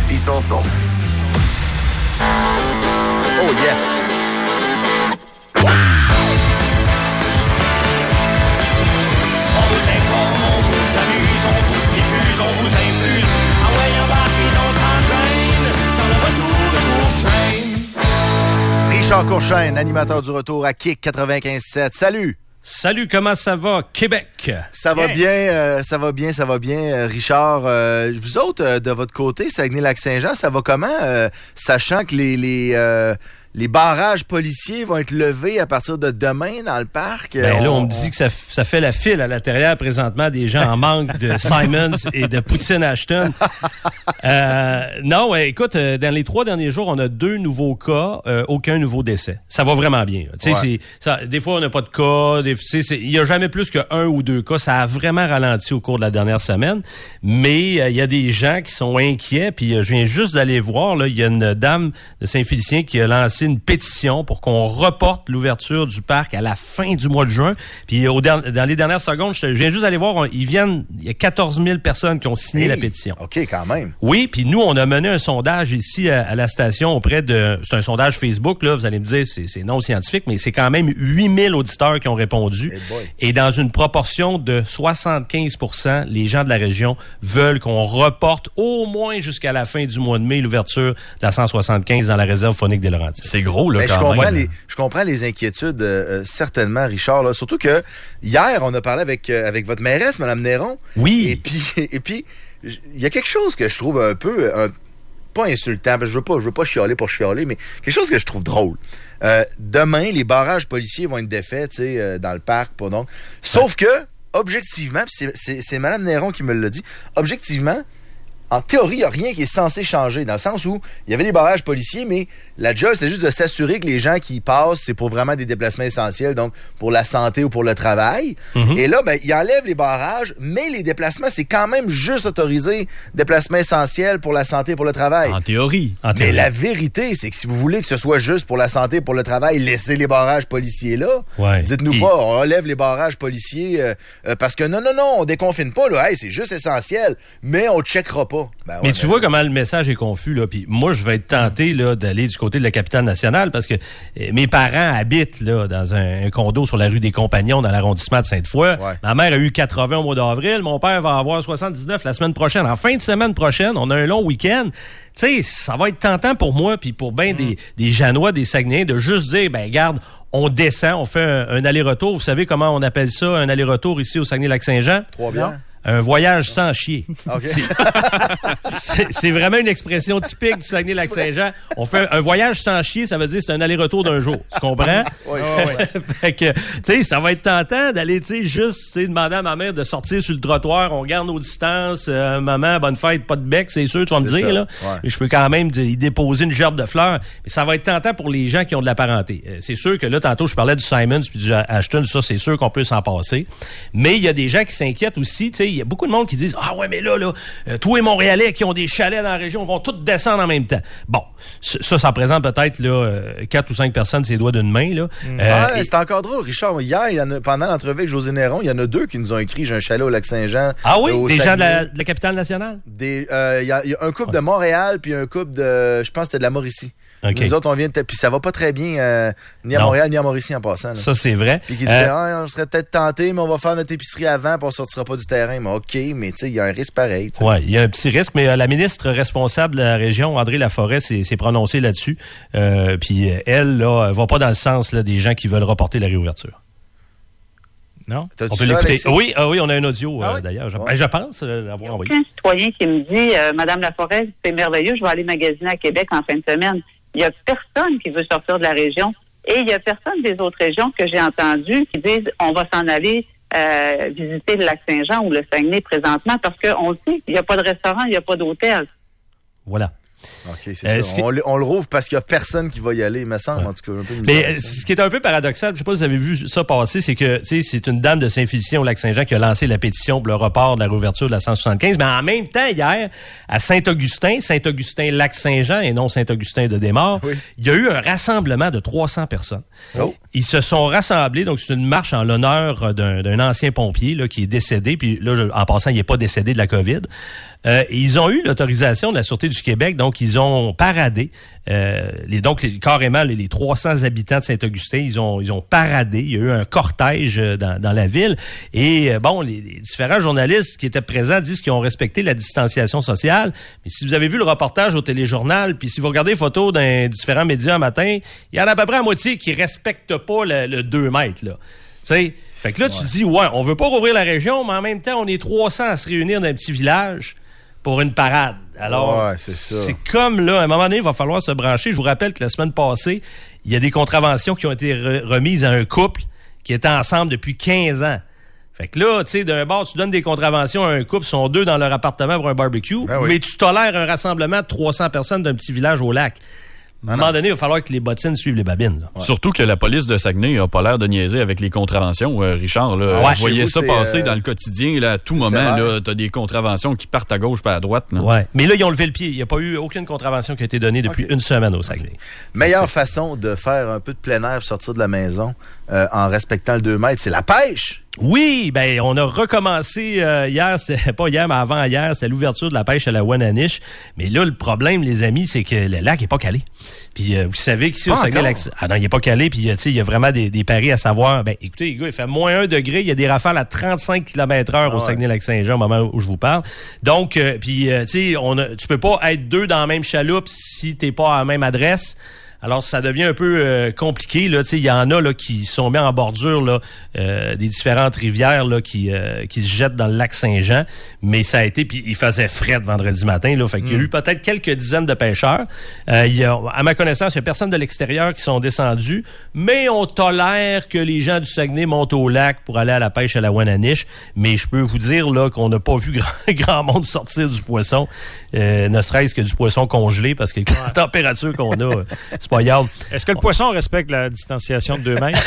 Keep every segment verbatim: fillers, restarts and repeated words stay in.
Francis Sanson. Oh yes! Wow! On vous informe, on vous amuse, on vous diffuse, on vous infuse. Ah ouais, embarquez, on s'enchaîne dans le retour de Courchaine. Richard Courchaine, animateur du retour à Kick quatre-vingt-quinze sept. Salut! Salut, comment ça va, Québec? Ça va bien, euh, ça va bien, ça va bien, euh, Richard. Euh, vous autres, euh, de votre côté, Saguenay-Lac-Saint-Jean, ça va comment? Euh, sachant que les les, euh, les barrages policiers vont être levés à partir de demain dans le parc. Ben là, on me dit que ça, ça fait la file à l'intérieur présentement des gens en manque de Simons et de Poutine Ashton. Euh, non, ouais, écoute, euh, dans les trois derniers jours, on a deux nouveaux cas, euh, aucun nouveau décès. Ça va vraiment bien. Tu sais, Ouais. c'est ça. Des fois, on n'a pas de cas. Des, tu sais, c'est- il y a jamais plus qu'un ou deux cas. Ça a vraiment ralenti au cours de la dernière semaine. Mais euh, il y a des gens qui sont inquiets. Puis euh, je viens juste d'aller voir. Là, il y a une dame de Saint-Félicien qui a lancé une pétition pour qu'on reporte l'ouverture du parc à la fin du mois de juin. Puis au der- dans les dernières secondes, je, je viens juste d'aller voir. On, ils viennent. Il y a quatorze mille personnes qui ont signé Hey, la pétition. OK, quand même. Oui, puis nous, on a mené un sondage ici à, à la station auprès de... C'est un sondage Facebook, là, vous allez me dire, c'est, c'est non scientifique, mais c'est quand même huit mille auditeurs qui ont répondu. Hey boy. Et dans une proportion de soixante-quinze pour cent, les gens de la région veulent qu'on reporte au moins jusqu'à la fin du mois de mai l'ouverture de la cent soixante-quinze dans la réserve faunique des Laurentides. C'est gros, là, Mais je quand comprends, même. les, je comprends les inquiétudes, euh, euh, certainement, Richard. Là. Surtout que hier, on a parlé avec, euh, avec votre mairesse, Mme Néron. Oui. Et puis, et puis, j- il y a quelque chose que je trouve un peu, un- pas insultant, parce que je veux pas, je veux pas chialer pour chialer, mais quelque chose que je trouve drôle. Euh, demain, les barrages policiers vont être défaits, tu sais, euh, dans le parc, pas donc. Sauf que, objectivement, puis c'est, c'est, c'est Mme Néron qui me l'a dit, objectivement, en théorie, il n'y a rien qui est censé changer, dans le sens où il y avait des barrages policiers, mais la job, c'est juste de s'assurer que les gens qui y passent, c'est pour vraiment des déplacements essentiels, donc pour la santé ou pour le travail. Mhm. Et là, ben, ils enlèvent les barrages, mais les déplacements, c'est quand même juste autorisé, déplacements essentiels pour la santé et pour le travail. En théorie. En Mais théorie. la vérité, c'est que si vous voulez que ce soit juste pour la santé et pour le travail, laissez les barrages policiers là. Ouais. Dites-nous Et- pas, on enlève les barrages policiers euh, euh, parce que non, non, non, on déconfine pas, là. Hey, c'est juste essentiel, mais on checkera pas. Ben ouais, Mais tu ben, vois comment le message est confus, là. Puis moi, je vais être tenté là, d'aller du côté de la capitale nationale parce que euh, mes parents habitent là, dans un, un condo sur la rue des Compagnons, dans l'arrondissement de Sainte-Foy. Ouais. Ma mère a eu quatre-vingts au mois d'avril. Mon père va avoir soixante-dix-neuf la semaine prochaine. En fin de semaine prochaine, on a un long week-end. Tu sais, ça va être tentant pour moi puis pour bien des, des Janois, des Saguenayens, de juste dire, ben garde, on descend, on fait un, un aller-retour. Vous savez comment on appelle ça, un aller-retour ici au Saguenay-Lac-Saint-Jean? Trois bières. Un voyage sans chier. OK. C'est, c'est vraiment une expression typique du Saguenay-Lac-Saint-Jean. On fait un voyage sans chier, ça veut dire c'est un aller-retour d'un jour. Tu comprends? Ouais, Fait que, tu sais, ça va être tentant d'aller, tu sais, juste, tu sais, demander à ma mère de sortir sur le trottoir, on garde nos distances, euh, maman, bonne fête, pas de bec, c'est sûr, tu vas me C'est dire, ça, là. ouais. Mais je peux quand même y déposer une gerbe de fleurs. Mais ça va être tentant pour les gens qui ont de la parenté. Euh, C'est sûr que là, tantôt, je parlais du Simons puis du Ashton, ça, c'est sûr qu'on peut s'en passer. Mais il y a des gens qui s'inquiètent aussi, tu sais, il y a beaucoup de monde qui disent, ah ouais, mais là, là, euh, tous les Montréalais qui ont des chalets dans la région vont tous descendre en même temps. Bon, ça, ça représente peut-être, là, euh, quatre ou cinq personnes, ses doigts d'une main, là. Euh, Ah, et- c'est encore drôle, Richard. Hier, il y en a, pendant l'entrevue avec José Néron, il y en a deux qui nous ont écrit « J'ai un chalet au Lac-Saint-Jean. » Ah oui, au des gens de la, Saguenay. de la capitale nationale? Des, euh, il y, a, il y a un couple de Montréal puis un couple de, je pense que c'était de la Mauricie. OK. Nous autres, on vient de, puis ça va pas très bien, euh, ni à Non. Montréal ni à Mauricie en passant. Là. Ça, c'est vrai. Puis qui disaient, Euh, ah, on serait peut-être tenté, mais on va faire notre épicerie avant, puis on sortira pas du terrain. Mais OK, mais tu sais, il y a un risque pareil. tu sais. Oui, il y a un petit risque, mais euh, la ministre responsable de la région, André Laforêt, s'est, s'est prononcée là-dessus. Euh, puis euh, elle, là, va pas dans le sens là, des gens qui veulent reporter la réouverture. Non? T'as-tu On peut ça, l'écouter. Alexis? Oui, ah oui, on a un audio Ah euh, oui? d'ailleurs. Je, Ouais. ben, je pense euh, l'avoir envoyé. Un citoyen qui me dit, euh, Madame Laforêt, c'est merveilleux, je vais aller magasiner à Québec en fin de semaine. Il y a personne qui veut sortir de la région. Et il y a personne des autres régions que j'ai entendues qui disent, on va s'en aller euh, visiter le Lac-Saint-Jean ou le Saguenay présentement parce qu'on le sait, il n'y a pas de restaurant, il n'y a pas d'hôtel. Voilà. OK, c'est Euh, ça. ce On, le- on le rouvre parce qu'il y a personne qui va y aller, il me semble, Ouais. en tout cas. Un peu Mais misère, euh, ça. ce qui est un peu paradoxal, je sais pas si vous avez vu ça passer, c'est que tu sais, c'est une dame de Saint-Félicien au Lac-Saint-Jean qui a lancé la pétition pour le report de la réouverture de la cent soixante-quinze, mais en même temps, hier, à Saint-Augustin, Saint-Augustin-Lac-Saint-Jean et non Saint-Augustin-de-Desmaures, Oui. il y a eu un rassemblement de trois cents personnes. Oh. Ils se sont rassemblés, donc c'est une marche en l'honneur d'un, d'un ancien pompier là, qui est décédé, puis là, je- en passant, il n'est pas décédé de la COVID. Euh, et ils ont eu l'autorisation de la Sûreté du Québec, donc ils ont paradé, euh, les, donc les, carrément les, les trois cents habitants de Saint-Augustin, ils ont ils ont paradé. Il y a eu un cortège euh, dans, dans la ville. Et euh, bon, les, les différents journalistes qui étaient présents disent qu'ils ont respecté la distanciation sociale. Mais si vous avez vu le reportage au téléjournal, puis si vous regardez les photos dans différents médias un matin, il y en a à peu près la moitié qui respectent pas le, le deux mètres, là. Tu sais, fait que là, tu te dis, ouais, on veut pas rouvrir la région, mais en même temps, on est trois cents à se réunir dans un petit village pour une parade. Alors, Ouais, c'est ça. c'est comme là, à un moment donné, il va falloir se brancher. Je vous rappelle que la semaine passée, il y a des contraventions qui ont été re- remises à un couple qui était ensemble depuis quinze ans. Fait que là, tu sais, d'un bord, tu donnes des contraventions à un couple, ils sont deux dans leur appartement pour un barbecue, Ben oui. mais tu tolères un rassemblement de trois cents personnes d'un petit village au lac. À un moment donné, il va falloir que les bottines suivent les babines. Là. Surtout que la police de Saguenay a pas l'air de niaiser avec les contraventions, euh, Richard. Là, Ouais, je voyais chez vous, ça c'est, passer euh, dans le quotidien. Là, à tout moment, sévère. là, t'as des contraventions qui partent à gauche pas à droite. Là. Ouais. Mais là, ils ont levé le pied. Il n'y a pas eu aucune contravention qui a été donnée depuis Ok. une semaine au Saguenay. Meilleure façon de faire un peu de plein air pour sortir de la maison euh, en respectant le deux mètres, c'est la pêche. Oui, ben on a recommencé euh, hier, c'était pas hier, mais avant hier, c'est l'ouverture de la pêche à la Wananiche. Mais là, le problème, les amis, c'est que le lac est pas calé. Puis euh, vous savez qu'ici Pas au Saguenay, encore. lac ah non, il est pas calé. Puis euh, tu sais, il y a vraiment des, des paris à savoir. Ben écoutez, les gars, il fait moins un degré. Il y a des rafales à trente-cinq kilomètres heure Ah au ouais. Saguenay-Lac-Saint-Jean au moment où je vous parle. Donc, euh, puis euh, tu sais, on a, tu peux pas être deux dans la même chaloupe si t'es pas à la même adresse. Alors, ça devient un peu euh, compliqué. Là, il y en a là, qui sont mis en bordure là, euh, des différentes rivières là, qui, euh, qui se jettent dans le lac Saint-Jean. Mais ça a été, puis il faisait fret vendredi matin. Là, fait qu'il y a eu peut-être quelques dizaines de pêcheurs. Euh, il y a, à ma connaissance, il y a personne de l'extérieur qui sont descendus. Mais on tolère que les gens du Saguenay montent au lac pour aller à la pêche à la Wananiche. Mais je peux vous dire là qu'on n'a pas vu grand, grand monde sortir du poisson, euh, ne serait-ce que du poisson congelé, parce que la température qu'on a... euh, c'est pas grave. Est-ce que le poisson respecte la distanciation de deux mètres?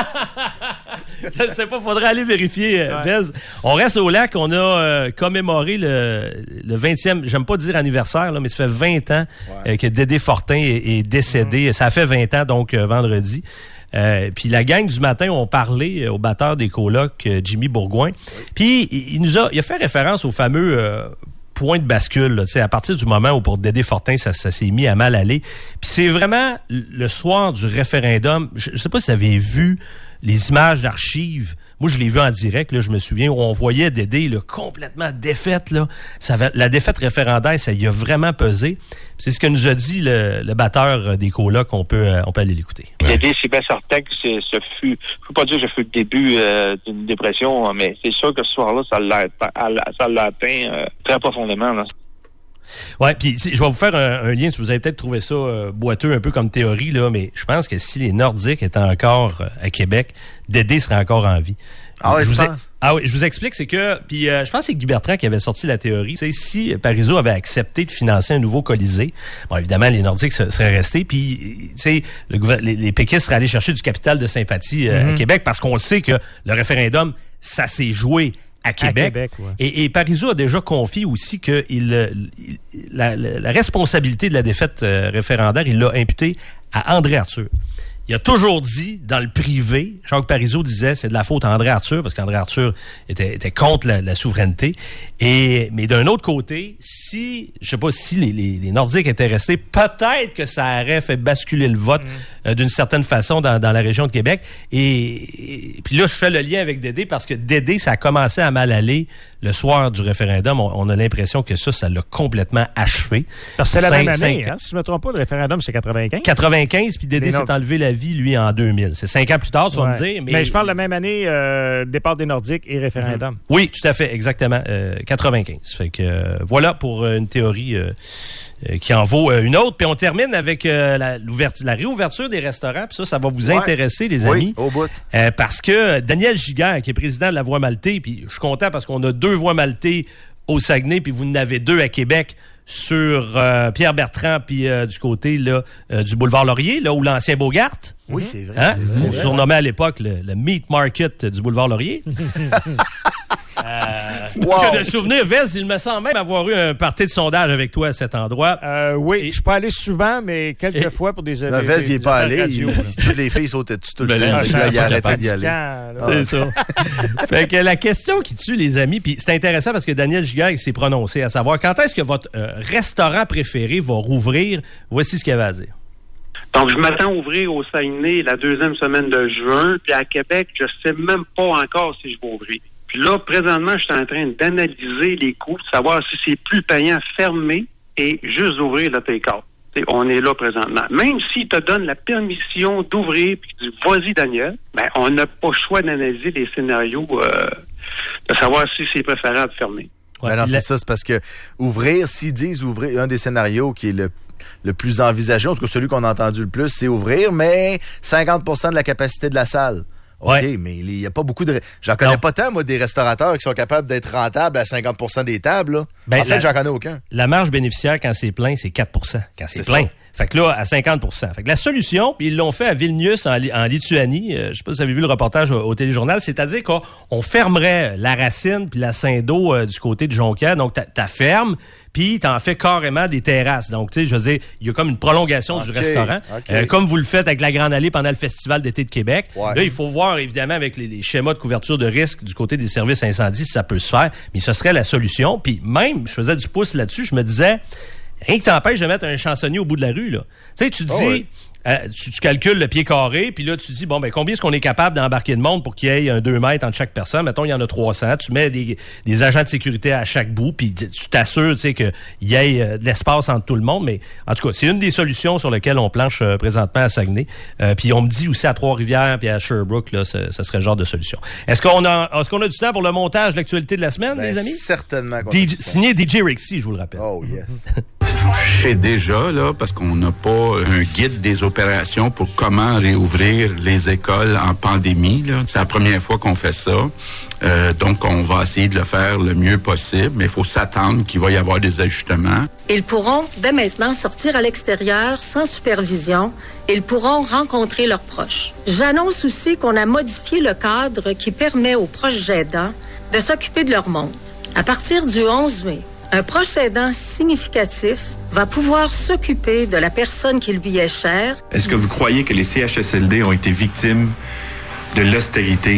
Je ne sais pas, faudrait aller vérifier, euh, Vez. On reste au lac, on a euh, commémoré le, le vingtième, j'aime pas dire anniversaire, là, mais ça fait vingt ans euh, que Dédé Fortin est, est décédé. Ça fait vingt ans, donc, euh, vendredi. Euh, puis la gang du matin ont parlé euh, au batteur des colocs, euh, Jimmy Bourgoin. Puis il, il nous a, il a fait référence au fameux... Euh, point de bascule, là, à partir du moment où pour Dédé Fortin, ça, ça s'est mis à mal aller. Puis c'est vraiment le soir du référendum, je ne sais pas si vous avez vu les images d'archives. Moi, je l'ai vu en direct, là, je me souviens, où on voyait Dédé là, complètement défaite. Là. Ça va, la défaite référendaire, ça y a vraiment pesé. C'est ce que nous a dit le, le batteur des colocs, on peut, euh, on peut aller l'écouter. Dédé, c'est bien certain que c'est, ce fut, je peux pas dire que ce fut le début euh, d'une dépression, mais c'est sûr que ce soir-là, ça l'a, ça l'a atteint euh, très profondément. Là. Ouais, puis je vais vous faire un, un lien, si vous avez peut-être trouvé ça euh, boiteux un peu comme théorie, là, mais je pense que si les Nordiques étaient encore euh, à Québec, Dédé serait encore en vie. Ah ouais, je tu vous ai- penses? Ah oui, je vous explique, c'est que, puis euh, je pense que c'est Guy Bertrand qui avait sorti la théorie. Tu sais, si Parizeau avait accepté de financer un nouveau Colisée, bon, évidemment, les Nordiques se- seraient restés, puis, tu sais, le gouver- les, les péquistes seraient allés chercher du capital de sympathie euh, à Québec, parce qu'on sait que le référendum, ça s'est joué à Québec. Québec, ouais. Et, et Parizeau a déjà confié aussi que il, euh, il- la, la- la responsabilité de la défaite euh, référendaire, il l'a imputée à André Arthur. Il a toujours dit, dans le privé, Jacques Parizeau disait, c'est de la faute à André Arthur, parce qu'André Arthur était, était contre la, la souveraineté. Et, mais d'un autre côté, si, je sais pas si les, les, les Nordiques étaient restés, peut-être que ça aurait fait basculer le vote euh, d'une certaine façon dans, dans la région de Québec. Et, et puis là, je fais le lien avec Dédé, parce que Dédé, ça a commencé à mal aller le soir du référendum. On, on a l'impression que ça, ça l'a complètement achevé. Parce que c'est la Cinq- même année, cinq- hein? Si je ne me trompe pas, le référendum, c'est quatre-vingt-quinze. quatre-vingt-quinze, puis Dédé Les s'est Nord- enlevé la vie, lui, en deux mille. C'est cinq ans plus tard, tu vas Ouais. me dire. Mais, Mais je parle de la même année, euh, départ des Nordiques et référendum. Oui, tout à fait, exactement. Euh, quatre-vingt-quinze. Fait que euh, voilà pour euh, une théorie euh, euh, qui en vaut euh, une autre. Puis on termine avec euh, la, l'ouverture- la réouverture des restaurants. Puis ça, ça va vous Ouais. intéresser, les Oui, amis. au bout. Euh, parce que Daniel Giguère, qui est président de la Voie Maltais, puis je suis content parce qu'on a deux Voies Maltais au Saguenay, puis vous en avez deux à Québec. sur euh, Pierre Bertrand, puis euh, du côté là, euh, du boulevard Laurier, là où l'ancien Bogart. Oui, c'est vrai. Hein? C'est vrai. On surnommait à l'époque le, le Meat Market du boulevard Laurier. euh, Wow. Que de souvenir, Vez, il me semble même avoir eu un party de sondage avec toi à cet endroit. Euh, oui, Et- je suis pas allé souvent, mais quelques Et- fois pour des Le des- Vez, il des est pas appels allé. radio. il- Toutes les filles sautaient dessus tout le Ben temps. là, Fait que je là, suis il a pas arrêté capable. d'y aller. Fatigant, là. C'est ça. Fait que la question qui tue, les amis, puis c'est intéressant parce que Daniel Giguère s'est prononcé à savoir quand est-ce que votre euh, restaurant préféré va rouvrir. Voici ce qu'il avait à dire. Donc, je m'attends à ouvrir au Saguenay la deuxième semaine de juin. Puis à Québec, je sais même pas encore si je vais ouvrir. Puis là, présentement, je suis en train d'analyser les coûts, de savoir si c'est plus payant fermer et juste ouvrir le take-out. T'sais, on est là présentement. Même s'il te donne la permission d'ouvrir puis tu dis « Vas-y, Daniel », ben, on n'a pas le choix d'analyser les scénarios, euh, de savoir si c'est préférable de fermer. Ouais, Ben non, puis c'est la- ça, c'est parce que ouvrir, s'ils disent ouvrir, un des scénarios qui est le, le plus envisagé, en tout cas celui qu'on a entendu le plus, c'est ouvrir, mais cinquante pour cent de la capacité de la salle. OK, Ouais. mais il n'y a pas beaucoup de... J'en connais Non. pas tant, moi, des restaurateurs qui sont capables d'être rentables à cinquante pour cent des tables. Là. Ben, en fait, la- j'en connais aucun. La marge bénéficiaire, quand c'est plein, c'est quatre pour cent. Quand c'est C'est plein. ça. Fait que là, à cinquante pour cent. Fait que la solution, puis ils l'ont fait à Vilnius, en, Li- en Lituanie. Euh, je sais pas si vous avez vu le reportage au, au téléjournal. C'est-à-dire qu'on on fermerait la Racine puis la Saint-Do euh, du côté de Jonquière. Donc, ta, ta ferme, puis t'en fais carrément des terrasses. Donc, tu sais, je veux dire, il y a comme une prolongation du OK, restaurant. OK. Euh, comme vous le faites avec la Grande Allée pendant le Festival d'été de Québec. Ouais. Là, il faut voir, évidemment, avec les, les schémas de couverture de risque du côté des services incendies, si ça peut se faire. Mais ce serait la solution. Puis même, je faisais du pouce là-dessus, je me disais... Rien qui t'empêche de mettre un chansonnier au bout de la rue, là. Tu sais, tu dis, Oh oui. euh, tu, tu calcules le pied carré, puis là, tu dis, bon, ben, combien est-ce qu'on est capable d'embarquer de monde pour qu'il y ait un deux mètres entre chaque personne? Mettons, il y en a trois cents. Tu mets des, des agents de sécurité à chaque bout, puis tu tu t'assures, tu sais, qu'il y ait euh, de l'espace entre tout le monde. Mais, en tout cas, c'est une des solutions sur lesquelles on planche euh, présentement à Saguenay. Euh, puis on me dit aussi à Trois-Rivières puis à Sherbrooke, là, ce, ce serait le genre de solution. Est-ce qu'on a, est-ce qu'on a du temps pour le montage de l'actualité de la semaine, Ben, les amis? certainement. qu'on a D J du temps. signé D J Rixey, je vous le rappelle. Oh, yes. Je sais déjà, là, parce qu'on n'a pas un guide des opérations pour comment réouvrir les écoles en pandémie, là. C'est la première fois qu'on fait ça. Euh, donc, on va essayer de le faire le mieux possible, mais il faut s'attendre qu'il va y avoir des ajustements. Ils pourront dès maintenant sortir à l'extérieur sans supervision. Ils pourront rencontrer leurs proches. J'annonce aussi qu'on a modifié le cadre qui permet aux proches aidants de s'occuper de leur monde. À partir du onze mai, un proche aidant significatif va pouvoir s'occuper de la personne qui lui est chère. Est-ce que vous croyez que les C H S L D ont été victimes de l'austérité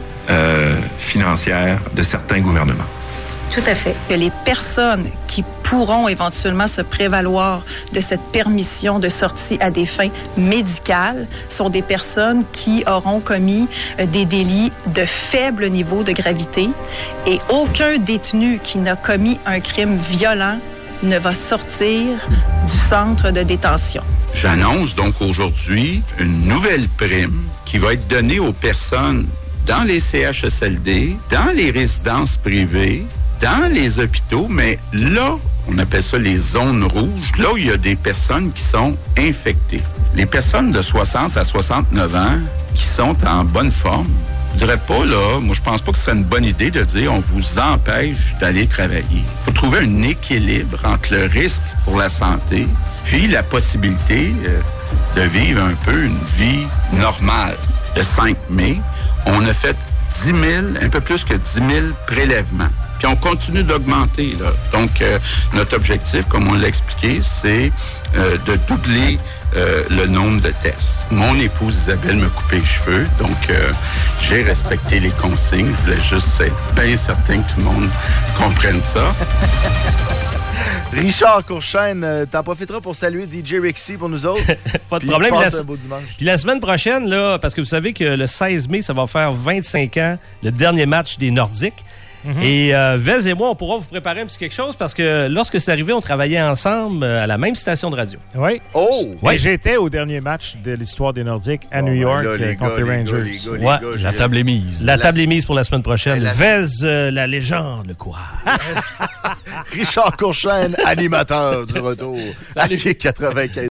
euh, financière de certains gouvernements? Tout à fait. Que les personnes qui pourront éventuellement se prévaloir de cette permission de sortie à des fins médicales sont des personnes qui auront commis euh, des délits de faible niveau de gravité et aucun détenu qui n'a commis un crime violent ne va sortir du centre de détention. J'annonce donc aujourd'hui une nouvelle prime qui va être donnée aux personnes dans les C H S L D, dans les résidences privées, dans les hôpitaux, mais là, on appelle ça les zones rouges, là où il y a des personnes qui sont infectées. Les personnes de soixante à soixante-neuf ans qui sont en bonne forme, je voudrais pas, là, moi je pense pas que ce serait une bonne idée de dire on vous empêche d'aller travailler. Il faut trouver un équilibre entre le risque pour la santé puis la possibilité euh, de vivre un peu une vie normale. Le cinq mai, on a fait dix mille, un peu plus que dix mille prélèvements. Puis on continue d'augmenter, là. Donc, euh, notre objectif, comme on l'a expliqué, c'est euh, de doubler euh, le nombre de tests. Mon épouse Isabelle m'a coupé les cheveux, donc euh, j'ai respecté les consignes. Je voulais juste être bien certain que tout le monde comprenne ça. Richard Courchaine, euh, t'en profiteras pour saluer D J Rixey pour nous autres. Pas de Puis problème. passe La- un beau dimanche. Puis la semaine prochaine, là, parce que vous savez que le seize mai, ça va faire vingt-cinq ans, le dernier match des Nordiques. Mhm. Et euh, Vez et moi, on pourra vous préparer un petit quelque chose parce que lorsque c'est arrivé, on travaillait ensemble euh, à la même station de radio. Oui. Oh! Ouais. Et j'étais au dernier match de l'histoire des Nordiques à New York ben là, euh, les contre gars, les les Rangers. gars, les gars, les Ouais, gars, La j'ai- table est mise. La La- table est mise pour la semaine prochaine. La- Vez, euh, la légende, quoi. Richard Courchaine, animateur du retour à quatre-vingt-quinze.